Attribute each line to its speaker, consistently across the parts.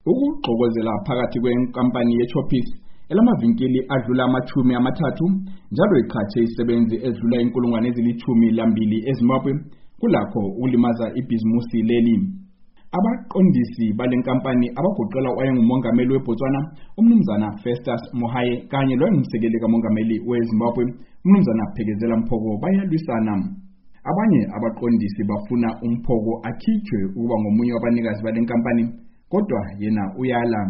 Speaker 1: Ukuxokozela phakathi kwenkampani yeChoppies elamavinkili adlula amachumi amathathu njalo iqhathe isebenzi ezidlula 1,200 eZimbabwe kulakho ulimaza ibhizimusi leli. Abaqondisi balenkampani abagoqela owayengumongameli weBotswana umnumzana Festus Mogae kanye loyengumsekeli kamongameli weZimbabwe umnumzana Phekezela Mphoko bayalwisana. Abanye abaqondisi bafuna uMphoko akhitshwe ukuba ngomunye wabanikazi balenkampani kodwa yena uyala.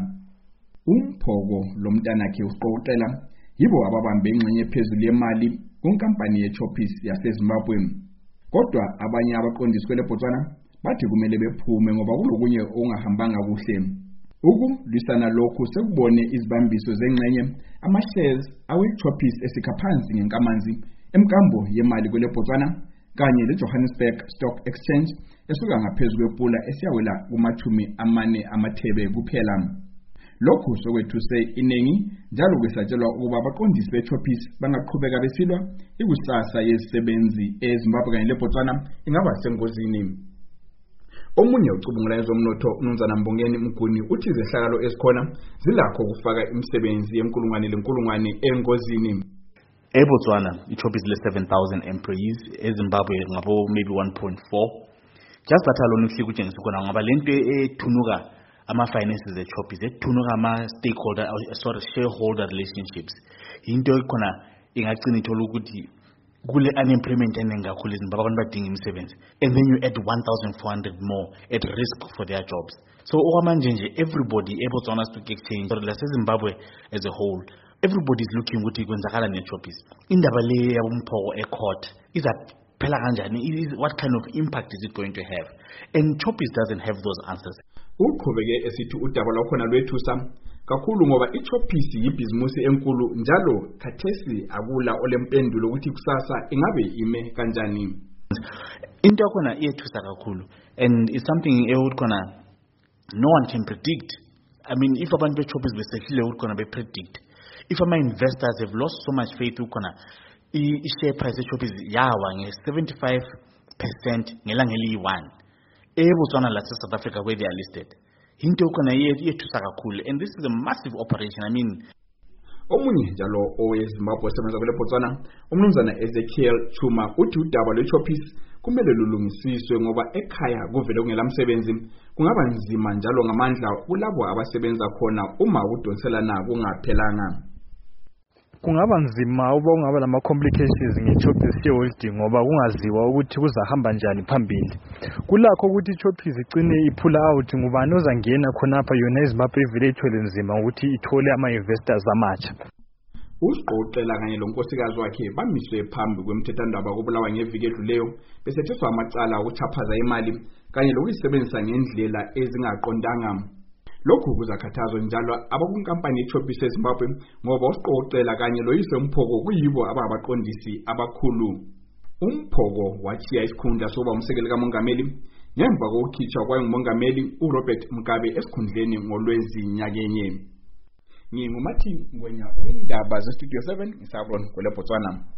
Speaker 1: uMphoko lomntanakhe uSiqokoqela yibo ababambe ingxenye phezulu yemali kunkampani yeChoppies yaseZimbabwe. Kodwa abanye abaqondisi kweleBotswana bathi kumele bephume ngoba kulokunye okungahambanga kuhle. Ukulwisana lokhu sekubone izibambiso zengxenye ama-shares aweChoppies esikaphansi ngenkamanzi emkambo yemali kweleBotswana kanye leJohannesburg Stock Exchange esuka ngaphezulu kwepula esiyawela kuma-40 amathebe kuphela. Lokhu sokwethuse iningi njalo kwesatshelwa ukuba abaqondisi beChoppies bangaqhubeka besilwa ikusasa yezisebenzi eZimbabwe kanye leBotswana ingaba sengozini. Omunye ucubungula ezomnotho umnumzana Mbongeni Mguni uthi izehlakalo ezikhona zilakho ukufaka imisebenzi yenkulungwane engozini.
Speaker 2: eBotswana iChoppies le-7,000 employees, eZimbabwe ngabo maybe 1.4. Just that alone ukutshengisa khona ngoba lento ethunuka ama-finances eChoppies ethunuka ama-stakeholder shareholder relationships into khona ingagcina ithola ukuthi kule unemployment eningi kakhulu eZimbabwe abantu badinga imisebenzi and then you add 1,400 more at risk for their jobs. So okwamanje nje everybody eBotswana Stock Exchange or laseZimbabwe as a whole everybody is looking ukuthi kwenzakala neChoppies. Indaba le yabuMphoko ecourt izaphela kanjani? What kind of impact is it going to have? And Choppies doesn't have those answers.
Speaker 1: Uqhubeke esithi udaba lwakhona lwethusa kakhulu ngoba iChoppies yibhizimusi enkulu njalo khathesi akula olempendulo ukuthi kusasa ingabe ime kanjani.
Speaker 2: Into yakhona iyethusa kakhulu and it's something khona no one can predict. I mean, if abantu beChoppies besehlile khona bepredict. If ama-investors have lost so much faith khona i-share price yeChoppies yawa nge-75% ngelanga eliyi-1 eBotswana lase-South Africa where they are listed. Into khona iyethusa kakhulu and this is a massive operation. I mean,
Speaker 1: omunye njalo oweZimbabwe osebenza kweleBotswana umnumzana Ezekiel Chuma uthi udaba lweChoppies kumele lulungisiswe ngoba ekhaya kuvele kungelamsebenzi kungaba nzima njalo ngamandla kulabo abasebenza khona uma udonselana kungaphelanga.
Speaker 3: Kungaba nzima uba ungaba lama complications ngeChoppies shareholding ngoba kungaziwa ukuthi kuzahamba njani phambili. Kulakho ukuthi iChoppies igcine iphula out ngubani ozangena khonapha yona eZimbabwe ivele ithole nzima ukuthi ithole ama-investors amatsha.
Speaker 1: uSiqokoqela kanye lonkosikazi wakhe bamiswe phambi kwemthethwandaba kobulawa ngeviki edluleyo besetheswa amacala okuchaphaza imali kanye lokuyisebenzisa ngendlela ezingaqondanga. Lokhu kuzakhathazwa njalo abakunkampani yeChoppies eZimbabwe ngoba uSiqokoqela kanye loyise uMphoko kuyibo abaqondisi abakhulu. uMphoko wachiya isikhundla sokuba umsekeli kamongameli ngemva kokukhitshwa kwayengumongameli uRobert Mugabe esikhundleni ngoLwezi nyakenye. Ngingumathi Ngwenya wendaba zeStudio 7 ngisabona kweleBotswana.